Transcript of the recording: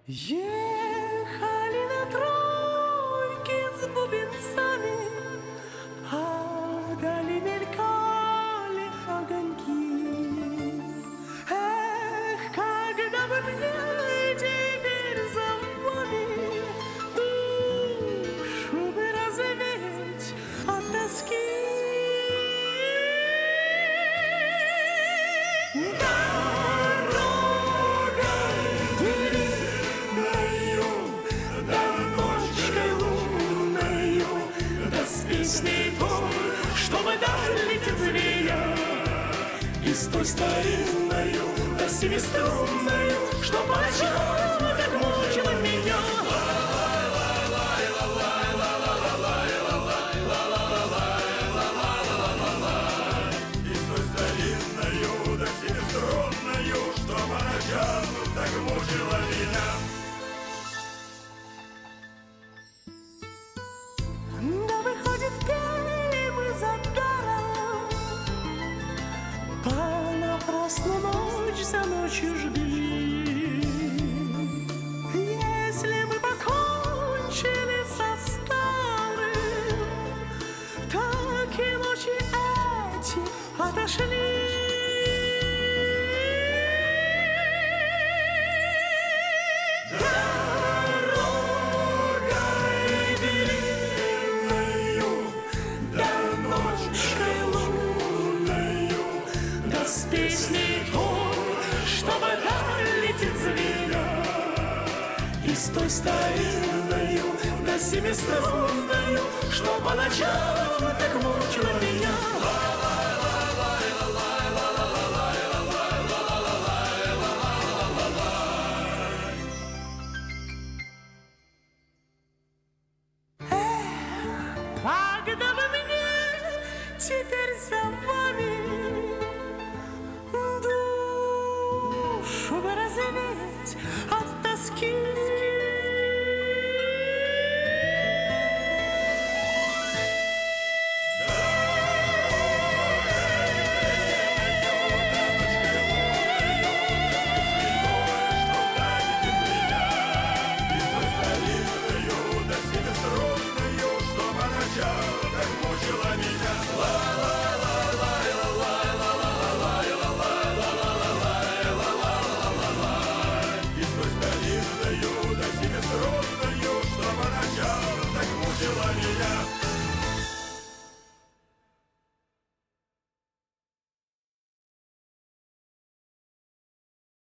Ехали на тройке с бубенцами, а вдали мелькали огоньки. Эх, когда бы мне теперь за вами душу бы развеять от тоски. С песней той, чтобы долетит зверя, и с той старинною, да семиструнною, что по ночам так мучила меня. И с той старинною, да семиструнною, что по ночам так мучила меня. Да выходит, пели мы за даром, понапрасну ночь за ночью жгли. Если мы покончили со старым, так и ночи эти отошли. С песней той, чтобы долетит зверя, и с той старинною, да семиструнною, что по ночам так мучила меня. Когда бы мне теперь за вами душу бы развеять от тоски.